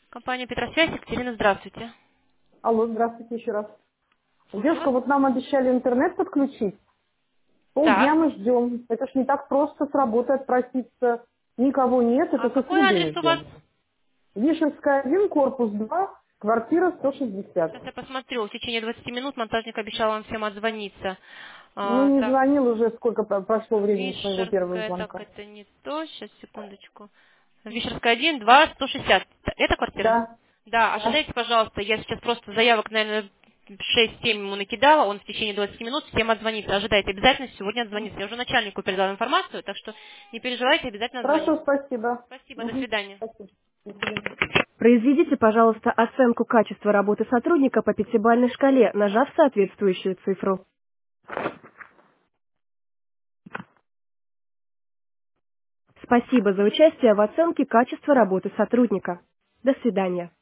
Компания Петросвязь, Екатерина, здравствуйте. Алло, здравствуйте еще раз. Слушаю вас. Девушка, вот нам обещали интернет подключить. Полдня Так. мы ждем. Это ж не так просто с работы отпроситься. Никого нет, А это с какой услугой мы адрес у вас? ждем. Вишенская 1, корпус 2, квартира 160. Сейчас я посмотрю. В течение 20 минут монтажник обещал вам всем отзвониться. Ну, не Так, звонил уже, сколько прошло времени с моего первого Вишерская, так, звонка. это не то. Сейчас, секундочку. Вишерская 1, 2, 160. Это квартира? Да, Да, да. ожидайте, пожалуйста. Я сейчас просто заявок, наверное, 6-7 ему накидала. Он в течение 20 минут всем отзвонится. Ожидайте, обязательно сегодня отзвонится. Я уже начальнику передала информацию, так что не переживайте, обязательно Хорошо, отзвонится. спасибо. Спасибо, до Мгм. свидания. Спасибо. До свидания. Произведите, пожалуйста, оценку качества работы сотрудника по пятибалльной шкале, нажав соответствующую цифру. Спасибо за участие в оценке качества работы сотрудника. До свидания.